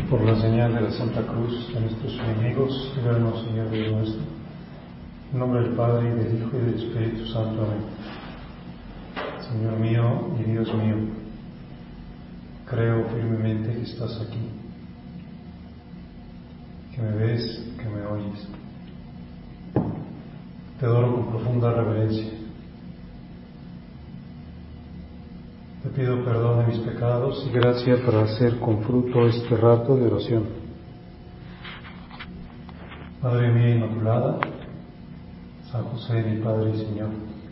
Por la señal de la Santa Cruz de nuestros enemigos, líbranos, Señor Dios nuestro. En nombre del Padre, y del Hijo, y del Espíritu Santo. Amén. Señor mío y Dios mío, creo firmemente que estás aquí, que me ves, que me oyes. Te adoro con profunda reverencia. Te pido perdón de mis pecados y gracia para hacer con fruto este rato de oración. Madre mía Inmaculada, San José, mi Padre y Señor,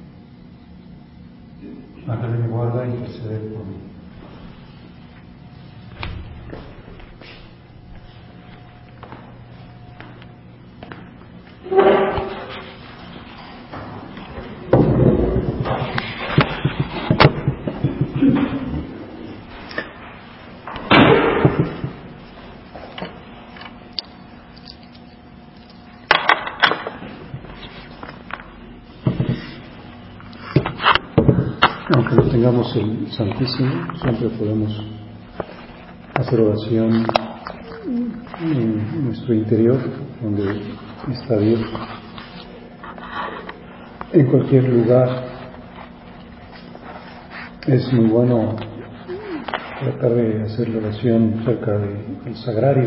ángel de mi guarda, interceded por mí. Aunque no tengamos el Santísimo, siempre podemos hacer oración en nuestro interior, donde está Dios. En cualquier lugar es muy bueno tratar de hacer la oración cerca del sagrario.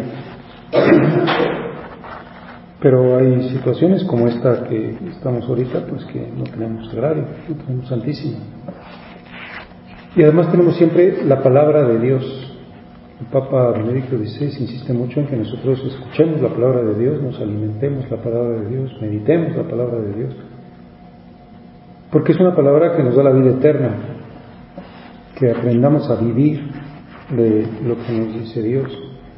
Pero hay situaciones como esta que estamos ahorita, pues que no tenemos sagrario, no tenemos Santísimo. Y además tenemos siempre la palabra de Dios. El Papa Benedicto XVI insiste mucho en que nosotros escuchemos la palabra de Dios, nos alimentemos la palabra de Dios, meditemos la palabra de Dios. Porque es una palabra que nos da la vida eterna, que aprendamos a vivir de lo que nos dice Dios.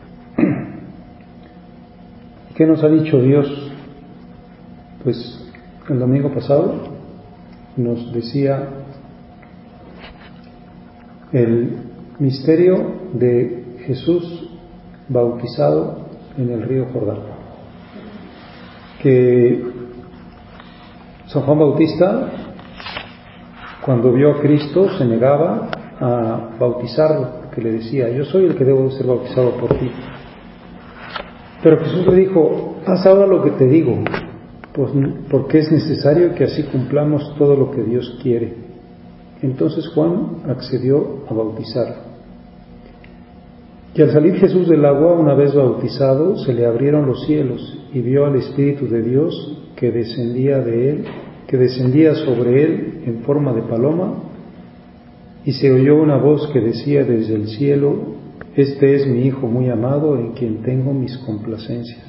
¿Qué nos ha dicho Dios? Pues el domingo pasado nos decía el misterio de Jesús bautizado en el río Jordán, que San Juan Bautista, cuando vio a Cristo, se negaba a bautizarlo, porque le decía: yo soy el que debo ser bautizado por ti. Pero Jesús le dijo: haz ahora lo que te digo, pues porque es necesario que así cumplamos todo lo que Dios quiere. Entonces Juan accedió a bautizarlo. Y al salir Jesús del agua, una vez bautizado, se le abrieron los cielos y vio al Espíritu de Dios que descendía sobre él en forma de paloma, y se oyó una voz que decía desde el cielo: este es mi Hijo muy amado, en quien tengo mis complacencias.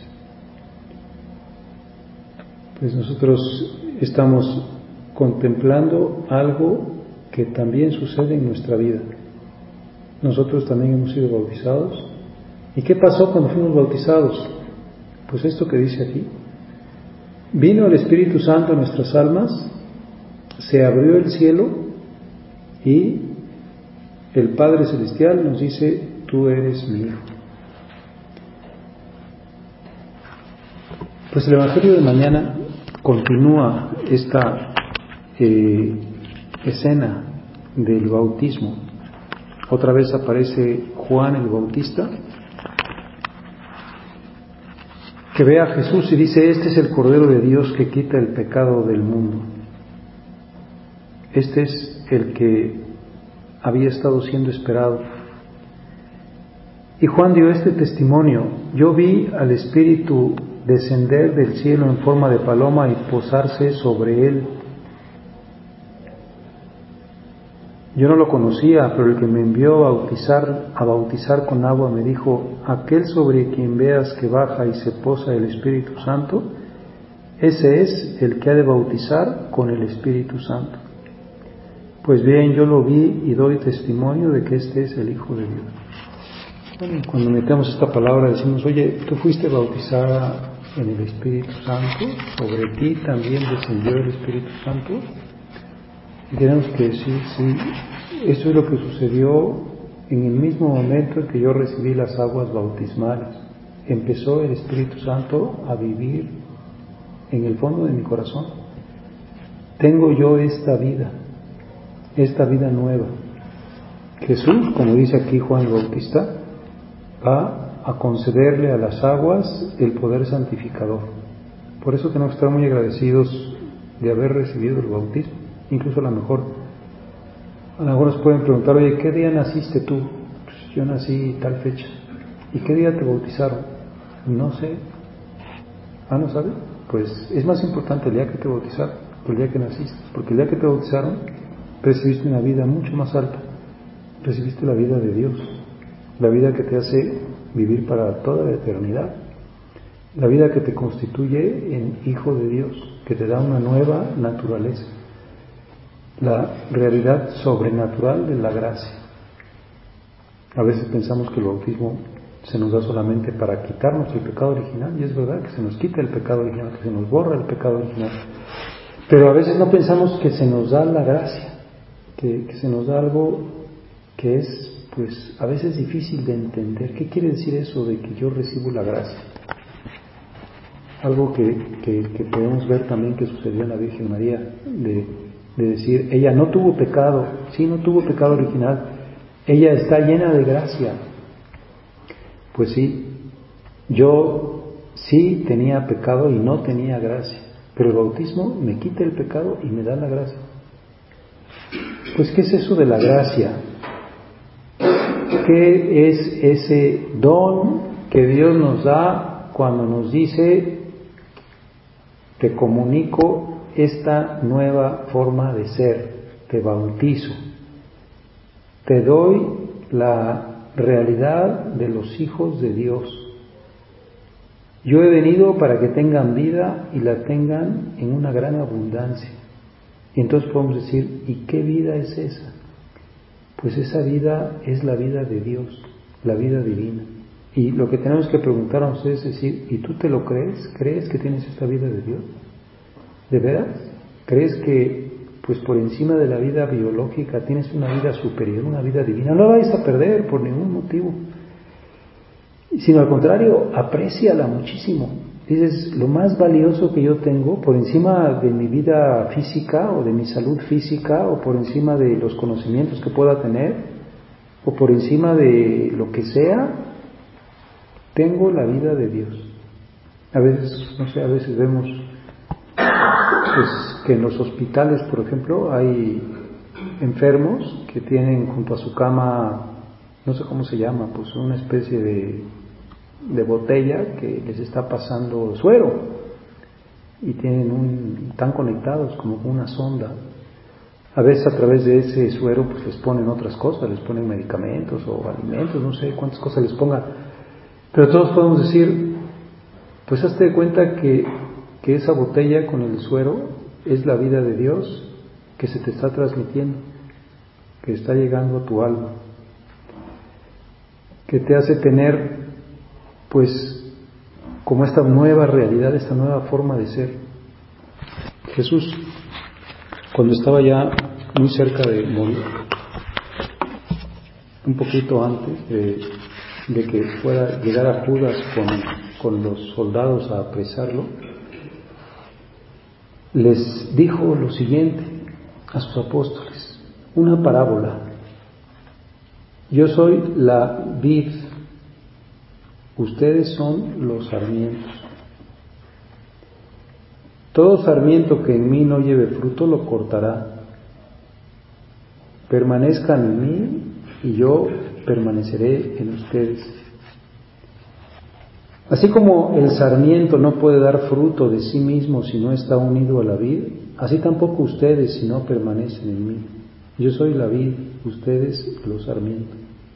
Pues nosotros estamos contemplando algo que también sucede en nuestra vida. Nosotros también hemos sido bautizados. ¿Y qué pasó cuando fuimos bautizados? Pues esto que dice aquí: vino el Espíritu Santo a nuestras almas, se abrió el cielo y el Padre Celestial nos dice: tú eres mi Hijo. Pues el Evangelio de mañana continúa esta escena del bautismo. Otra vez aparece Juan el Bautista, que ve a Jesús y dice: este es el Cordero de Dios que quita el pecado del mundo. Este es el que había estado siendo esperado. Y Juan dio este testimonio: yo vi al Espíritu descender del cielo en forma de paloma y posarse sobre él. Yo no lo conocía, pero el que me envió a bautizar con agua me dijo: aquel sobre quien veas que baja y se posa el Espíritu Santo, ese es el que ha de bautizar con el Espíritu Santo. Pues bien, yo lo vi y doy testimonio de que este es el Hijo de Dios. Bueno, cuando metemos esta palabra decimos: oye, tú fuiste bautizada en el Espíritu Santo, sobre ti también descendió el Espíritu Santo. Y tenemos que decir: sí, eso es lo que sucedió en el mismo momento en que yo recibí las aguas bautismales. Empezó el Espíritu Santo a vivir en el fondo de mi corazón. Tengo yo esta vida nueva. Jesús, como dice aquí Juan el Bautista, va a concederle a las aguas el poder santificador. Por eso tenemos que estar muy agradecidos de haber recibido el bautismo. Incluso a lo mejor nos pueden preguntar, oye, ¿qué día naciste tú? Pues yo nací tal fecha. ¿Y qué día te bautizaron? No sé. ¿No sabes? Pues es más importante el día que te bautizaron que el día que naciste, porque el día que te bautizaron recibiste una vida mucho más alta, recibiste la vida de Dios, la vida que te hace vivir para toda la eternidad, la vida que te constituye en hijo de Dios, que te da una nueva naturaleza, la realidad sobrenatural de la gracia. A veces pensamos que el bautismo se nos da solamente para quitarnos el pecado original, y es verdad que se nos quita el pecado original, que se nos borra el pecado original, pero a veces no pensamos que se nos da la gracia, que se nos da algo que es, pues, a veces difícil de entender. ¿Qué quiere decir eso de que yo recibo la gracia? Algo que podemos ver también que sucedió en la Virgen María, de decir, ella no tuvo pecado, sí, no tuvo pecado original, ella está llena de gracia. Pues sí, yo sí tenía pecado y no tenía gracia, pero el bautismo me quita el pecado y me da la gracia. Pues, ¿qué es eso de la gracia? ¿Qué es ese don que Dios nos da cuando nos dice, te comunico esta nueva forma de ser, te bautizo, te doy la realidad de los hijos de Dios? Yo he venido para que tengan vida y la tengan en una gran abundancia. Y entonces podemos decir, ¿y qué vida es esa? Pues esa vida es la vida de Dios, la vida divina. Y lo que tenemos que preguntarnos es decir, ¿y tú te lo crees? ¿Crees que tienes esta vida de Dios? ¿De veras? ¿Crees que pues por encima de la vida biológica tienes una vida superior, una vida divina? No la vais a perder por ningún motivo, sino al contrario, apréciala muchísimo. Dices, lo más valioso que yo tengo, por encima de mi vida física o de mi salud física, o por encima de los conocimientos que pueda tener, o por encima de lo que sea, tengo la vida de Dios. A veces, a veces vemos pues, que en los hospitales, por ejemplo, hay enfermos que tienen junto a su cama, no sé cómo se llama, pues una especie de botella que les está pasando suero, y están conectados como con una sonda. A veces a través de ese suero pues les ponen otras cosas, les ponen medicamentos o alimentos, no sé cuántas cosas les pongan, pero todos podemos decir, pues hazte de cuenta que esa botella con el suero es la vida de Dios que se te está transmitiendo, que está llegando a tu alma, que te hace tener pues como esta nueva realidad, esta nueva forma de ser. Jesús, cuando estaba ya muy cerca de morir, un poquito antes de que llegara Judas con los soldados a apresarlo, les dijo lo siguiente a sus apóstoles, una parábola: yo soy la vid, ustedes son los sarmientos. Todo sarmiento que en mí no lleve fruto lo cortará. Permanezcan en mí y yo permaneceré en ustedes. Así como el sarmiento no puede dar fruto de sí mismo si no está unido a la vid, así tampoco ustedes si no permanecen en mí. Yo soy la vid, ustedes los sarmientos.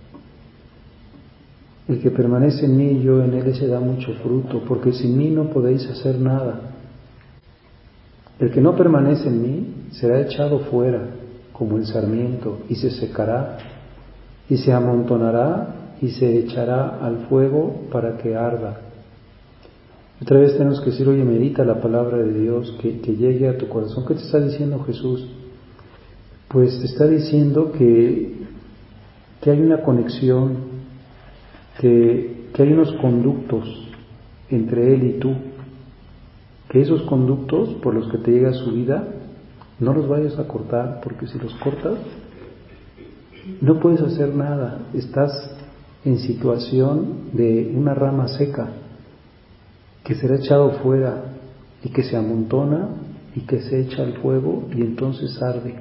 El que permanece en mí y yo en él, ese da mucho fruto, porque sin mí no podéis hacer nada. El que no permanece en mí será echado fuera como el sarmiento y se secará y se amontonará y se echará al fuego para que arda. Otra vez tenemos que decir, oye, medita la palabra de Dios, que llegue a tu corazón. ¿Qué te está diciendo Jesús? Pues te está diciendo que hay una conexión, que hay unos conductos entre Él y tú, que esos conductos por los que te llega su vida no los vayas a cortar, porque si los cortas no puedes hacer nada, estás en situación de una rama seca que será echado fuera y que se amontona y que se echa al fuego y entonces arde.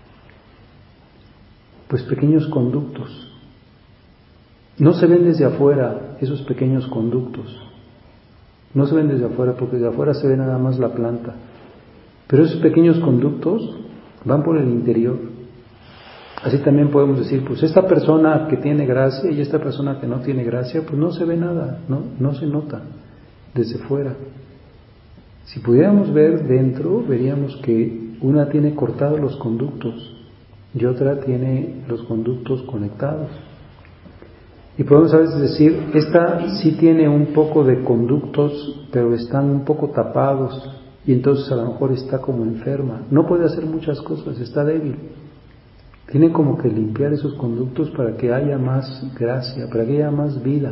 Pues pequeños conductos. No se ven desde afuera esos pequeños conductos. No se ven desde afuera porque desde afuera se ve nada más la planta. Pero esos pequeños conductos van por el interior. Así también podemos decir, pues esta persona que tiene gracia y esta persona que no tiene gracia, pues no se ve nada, no se nota desde fuera. Si pudiéramos ver dentro, veríamos que una tiene cortados los conductos y otra tiene los conductos conectados. Y podemos a veces decir, esta sí tiene un poco de conductos, pero están un poco tapados y entonces a lo mejor está como enferma. No puede hacer muchas cosas, está débil. Tiene como que limpiar esos conductos para que haya más gracia, para que haya más vida.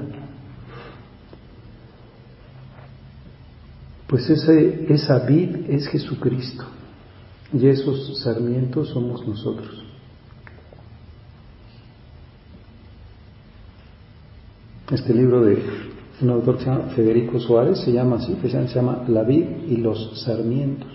Pues esa vid es Jesucristo y esos sarmientos somos nosotros. Este libro de un autor que se llama Federico Suárez se llama así, se llama La vid y los sarmientos.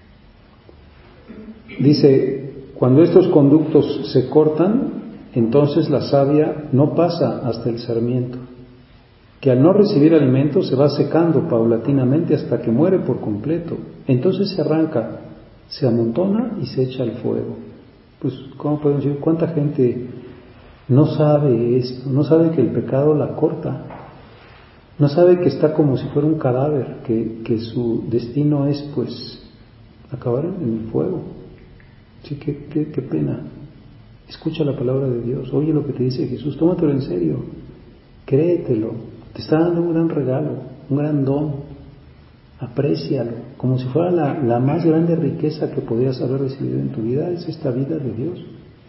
Dice, cuando estos conductos se cortan, entonces la savia no pasa hasta el sarmiento, que al no recibir alimento se va secando paulatinamente hasta que muere por completo. Entonces se arranca, se amontona y se echa al fuego. Pues, ¿cómo podemos decir? ¿Cuánta gente no sabe esto? No sabe que el pecado la corta. No sabe que está como si fuera un cadáver, que su destino es, pues, acabar en el fuego. Sí, qué pena. Escucha la palabra de Dios, oye lo que te dice Jesús, tómatelo en serio, créetelo, te está dando un gran regalo, un gran don, aprécialo, como si fuera la más grande riqueza que podías haber recibido en tu vida, es esta vida de Dios.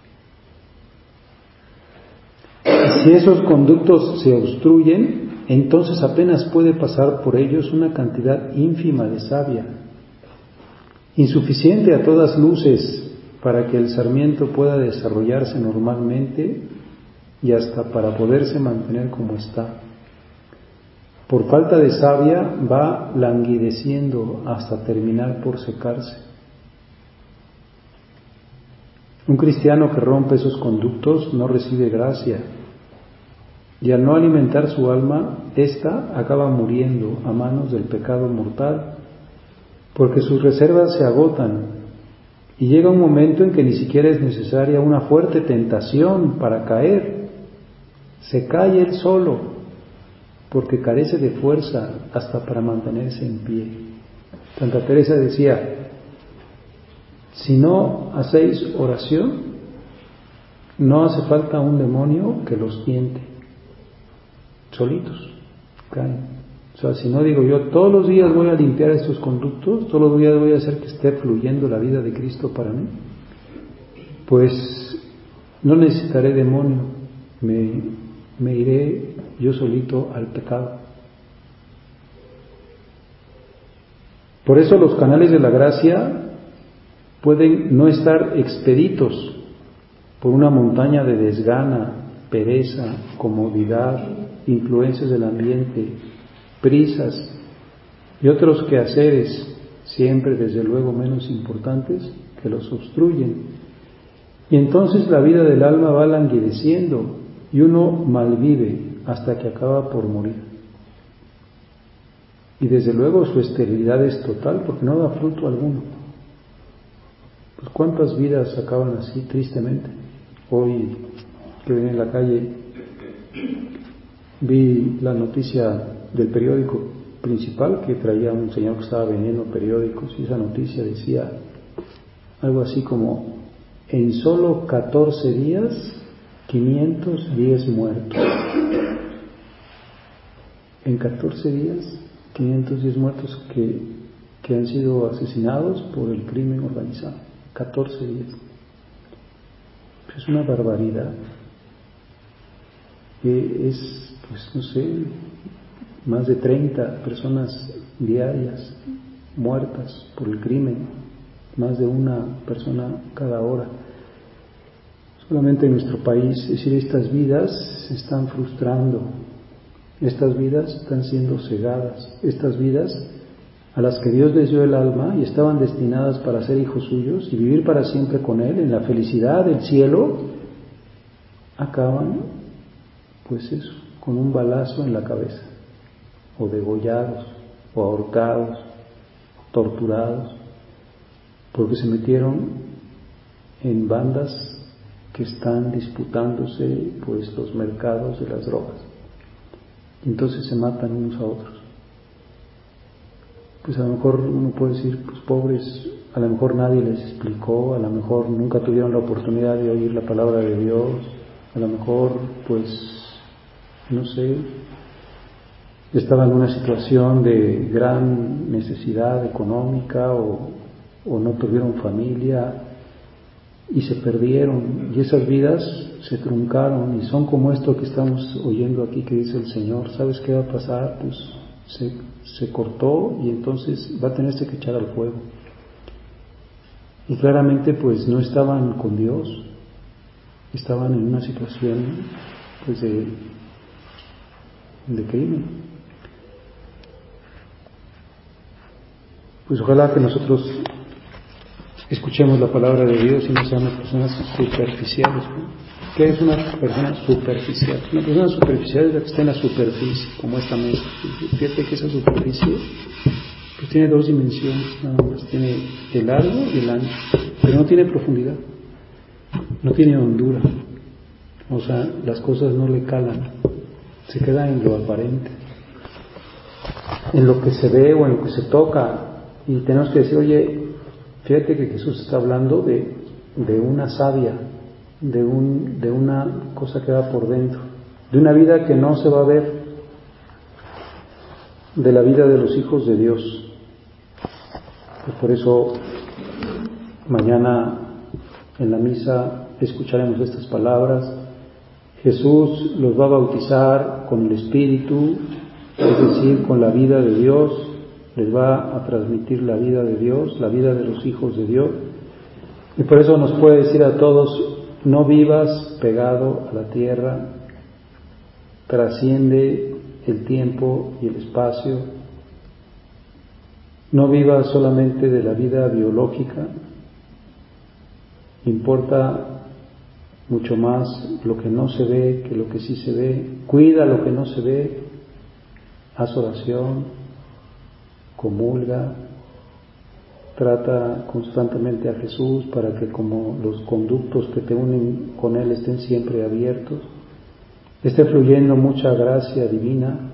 Y si esos conductos se obstruyen, entonces apenas puede pasar por ellos una cantidad ínfima de savia, insuficiente a todas luces para que el sarmiento pueda desarrollarse normalmente y hasta para poderse mantener como está. Por falta de savia va languideciendo hasta terminar por secarse. Un cristiano que rompe esos conductos no recibe gracia y al no alimentar su alma, ésta acaba muriendo a manos del pecado mortal, porque sus reservas se agotan. Y llega un momento en que ni siquiera es necesaria una fuerte tentación para caer. Se cae él solo, porque carece de fuerza hasta para mantenerse en pie. Santa Teresa decía, si no hacéis oración, no hace falta un demonio que los tiente. Solitos caen. O sea, si no digo yo, todos los días voy a limpiar estos conductos, todos los días voy a hacer que esté fluyendo la vida de Cristo para mí, pues no necesitaré demonio, me iré yo solito al pecado. Por eso los canales de la gracia pueden no estar expeditos por una montaña de desgana, pereza, comodidad, influencias del ambiente, prisas y otros quehaceres, siempre desde luego menos importantes, que los obstruyen. Y entonces la vida del alma va languideciendo y uno malvive hasta que acaba por morir. Y desde luego su esterilidad es total porque no da fruto alguno. Pues ¿cuántas vidas acaban así tristemente? Hoy que venía en la calle vi la noticia del periódico principal que traía un señor que estaba vendiendo periódicos y esa noticia decía algo así como en solo 14 días 510 muertos. En 14 días 510 muertos que han sido asesinados por el crimen organizado. 14 días. Es una barbaridad. Es, pues no sé, más de 30 personas diarias muertas por el crimen, más de una persona cada hora. solamente en nuestro país, es decir, estas vidas se están frustrando, estas vidas están siendo cegadas, estas vidas a las que Dios les dio el alma y estaban destinadas para ser hijos suyos y vivir para siempre con Él en la felicidad del cielo, acaban, pues eso, con un balazo en la cabeza, o degollados, o ahorcados, o torturados, porque se metieron en bandas que están disputándose pues los mercados de las drogas. Y entonces se matan unos a otros. Pues a lo mejor uno puede decir, pues pobres, a lo mejor nadie les explicó, a lo mejor nunca tuvieron la oportunidad de oír la palabra de Dios, a lo mejor pues, no sé, estaban en una situación de gran necesidad económica o no tuvieron familia y se perdieron, y esas vidas se truncaron y son como esto que estamos oyendo aquí que dice el Señor. ¿Sabes qué va a pasar? Pues se cortó y entonces va a tenerse que echar al fuego. Y claramente pues no estaban con Dios, estaban en una situación pues de crimen. Pues ojalá que nosotros escuchemos la palabra de Dios y no seamos personas superficiales. ¿Qué es una persona superficial? Una persona superficial es la que está en la superficie, como esta mesa. Fíjate que esa superficie pues tiene dos dimensiones, nada más. Tiene el largo y el ancho, pero no tiene profundidad, no tiene hondura. O sea, las cosas no le calan, se queda en lo aparente, en lo que se ve o en lo que se toca. Y tenemos que decir, oye, fíjate que Jesús está hablando de una savia, de una cosa que va por dentro, de una vida que no se va a ver, de la vida de los hijos de Dios. Y por eso mañana en la misa escucharemos estas palabras. Jesús los va a bautizar con el Espíritu, es decir, con la vida de Dios. Les va a transmitir la vida de Dios, la vida de los hijos de Dios. Y por eso nos puede decir a todos, no vivas pegado a la tierra, trasciende el tiempo y el espacio, no vivas solamente de la vida biológica, importa mucho más lo que no se ve que lo que sí se ve, cuida lo que no se ve, haz oración, comulga, trata constantemente a Jesús para que como los conductos que te unen con Él estén siempre abiertos, esté fluyendo mucha gracia divina,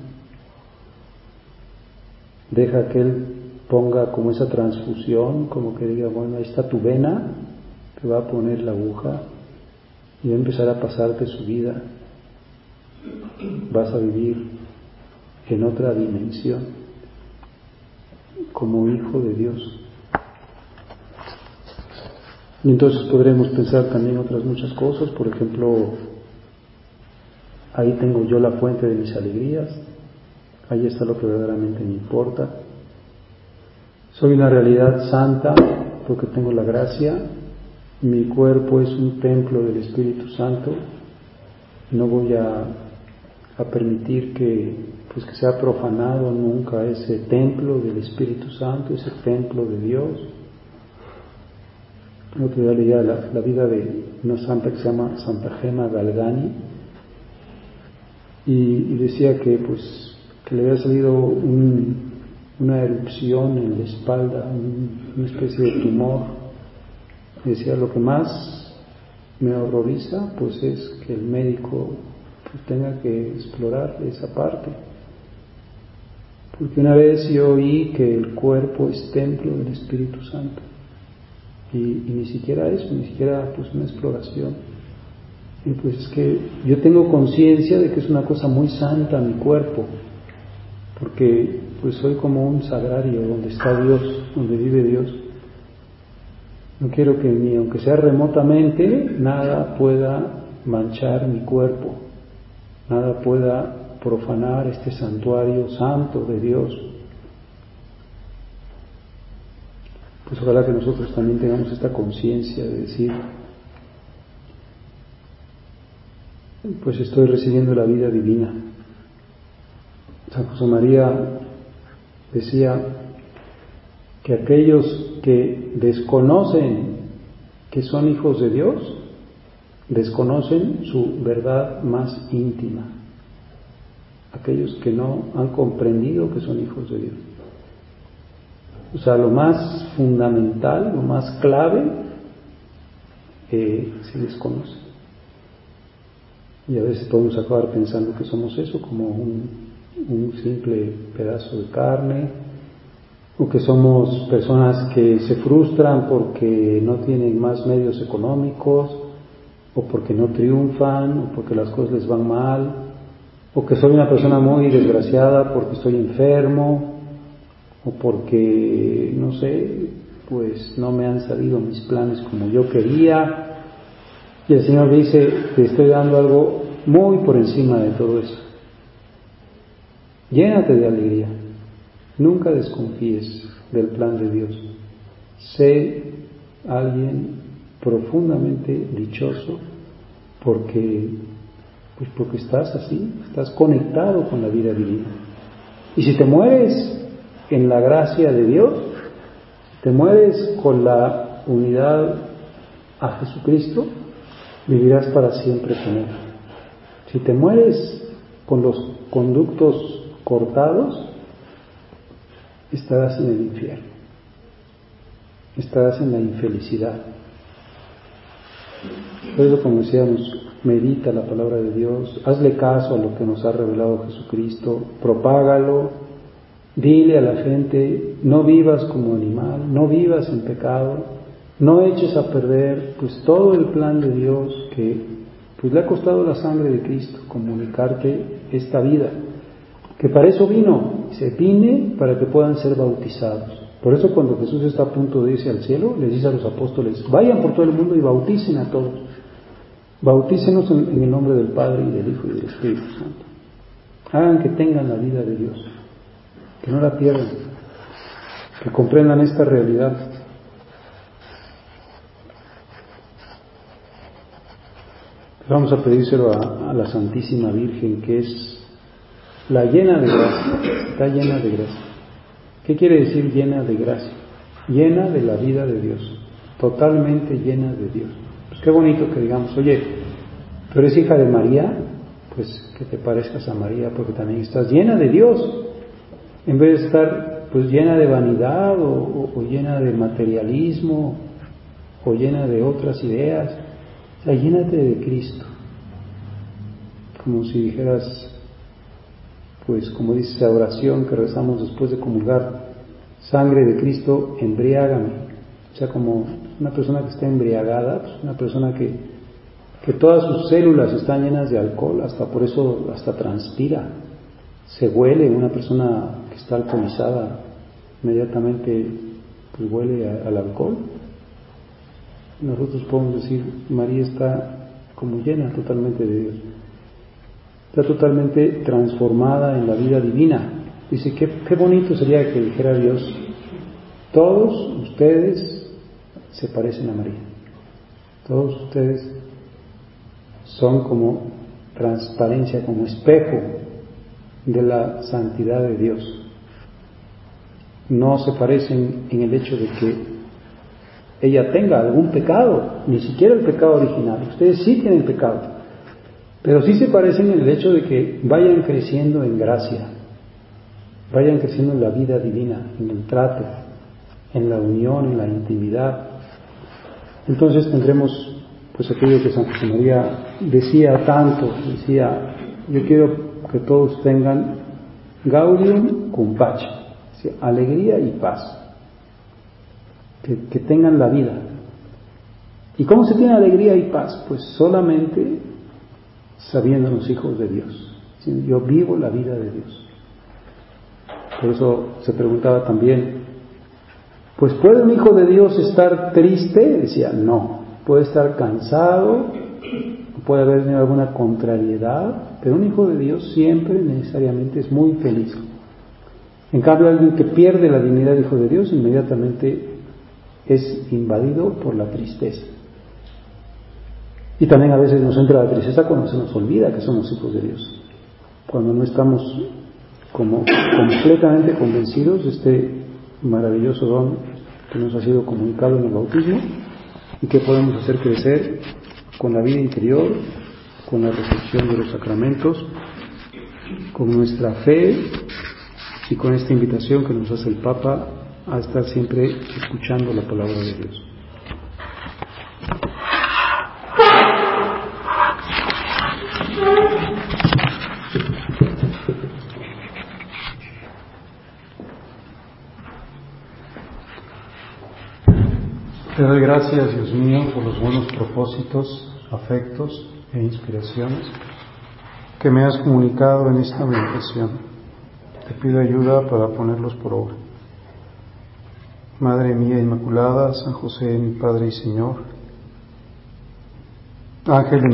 deja que Él ponga como esa transfusión, como que diga, bueno, ahí está tu vena, te va a poner la aguja y va a empezar a pasarte su vida, vas a vivir en otra dimensión como hijo de Dios. Y entonces podremos pensar también otras muchas cosas, por ejemplo, ahí tengo yo la fuente de mis alegrías, ahí está lo que verdaderamente me importa. Soy una realidad santa porque tengo la gracia, mi cuerpo es un templo del Espíritu Santo, no voy a permitir que sea profanado nunca ese templo del Espíritu Santo, ese templo de Dios. El otro día leía la vida de una santa que se llama Santa Gema Galgani y decía que le había salido una erupción en la espalda, una especie de tumor. Y decía, lo que más me horroriza pues es que el médico tenga que explorar esa parte, porque una vez yo oí que el cuerpo es templo del Espíritu Santo y ni siquiera eso, ni siquiera una exploración. Y pues es que yo tengo conciencia de que es una cosa muy santa mi cuerpo, porque soy como un sagrario donde está Dios, donde vive Dios. No quiero que ni aunque sea remotamente nada pueda manchar mi cuerpo, nada pueda profanar este santuario santo de Dios. Pues ojalá que nosotros también tengamos esta conciencia de decir, pues estoy recibiendo la vida divina. San José María decía que aquellos que desconocen que son hijos de Dios, desconocen su verdad más íntima. Aquellos que no han comprendido que son hijos de Dios. O sea, lo más fundamental, lo más clave, se desconoce. Y a veces podemos acabar pensando que somos eso, como un simple pedazo de carne, o que somos personas que se frustran porque no tienen más medios económicos, o porque no triunfan, o porque las cosas les van mal, o que soy una persona muy desgraciada porque estoy enfermo, o porque, no sé, pues no me han salido mis planes como yo quería. Y el Señor dice, te estoy dando algo muy por encima de todo eso. Llénate de alegría. Nunca desconfíes del plan de Dios. Sé alguien profundamente dichoso porque estás así, estás conectado con la vida divina. Y si te mueres en la gracia de Dios, te mueres con la unidad a Jesucristo, vivirás para siempre con Él. Si te mueres con los conductos cortados, estarás en el infierno, estarás en la infelicidad. Por eso, como decíamos, medita la palabra de Dios, hazle caso a lo que nos ha revelado Jesucristo, propágalo, dile a la gente, no vivas como animal, no vivas en pecado, no eches a perder pues todo el plan de Dios que pues le ha costado la sangre de Cristo, comunicarte esta vida, que para eso vino, se vine para que puedan ser bautizados. Por eso cuando Jesús está a punto de irse al cielo, les dice a los apóstoles, vayan por todo el mundo y bauticen a todos. Bautícenos en el nombre del Padre y del Hijo y del Espíritu Santo. Hagan que tengan la vida de Dios, que no la pierdan, que comprendan esta realidad. Vamos a pedírselo a la Santísima Virgen, que es la llena de gracia, está llena de gracia. ¿Qué quiere decir llena de gracia? Llena de la vida de Dios, totalmente llena de Dios. Pues qué bonito que digamos, oye, tú eres hija de María, pues que te parezcas a María, porque también estás llena de Dios, en vez de estar pues llena de vanidad o llena de materialismo o llena de otras ideas. O sea, llénate de Cristo, como si dijeras, pues como dice esa oración que rezamos después de comulgar, sangre de Cristo, embriágame. O sea, como una persona que está embriagada, pues una persona que todas sus células están llenas de alcohol, hasta por eso hasta transpira, se huele. Una persona que está alcoholizada inmediatamente pues huele al alcohol. Nosotros podemos decir, María está como llena totalmente de Dios, está totalmente transformada en la vida divina. Dice, qué bonito sería que dijera Dios, todos ustedes se parecen a María, todos ustedes son como transparencia, como espejo de la santidad de Dios. No se parecen en el hecho de que ella tenga algún pecado, ni siquiera el pecado original. Ustedes sí tienen pecado, pero sí se parecen en el hecho de que vayan creciendo en gracia, vayan creciendo en la vida divina, en el trato, en la unión, en la intimidad. Entonces tendremos pues aquello que San José María decía tanto, decía, yo quiero que todos tengan gaudium cum pace, alegría y paz, que tengan la vida. ¿Y cómo se tiene alegría y paz? Pues solamente sabiéndonos hijos de Dios. Yo vivo la vida de Dios. Por eso se preguntaba también, pues ¿puede un hijo de Dios estar triste? Decía, no. Puede estar cansado, puede haber alguna contrariedad, pero un hijo de Dios siempre necesariamente es muy feliz. En cambio, alguien que pierde la dignidad de hijo de Dios inmediatamente es invadido por la tristeza. Y también a veces nos entra la tristeza cuando se nos olvida que somos hijos de Dios, cuando no estamos como completamente convencidos de este maravilloso don que nos ha sido comunicado en el bautismo y que podemos hacer crecer con la vida interior, con la recepción de los sacramentos, con nuestra fe y con esta invitación que nos hace el Papa a estar siempre escuchando la palabra de Dios. Te doy gracias, Dios mío, por los buenos propósitos, afectos e inspiraciones que me has comunicado en esta meditación. Te pido ayuda para ponerlos por obra. Madre mía Inmaculada, San José, mi Padre y Señor, Ángel de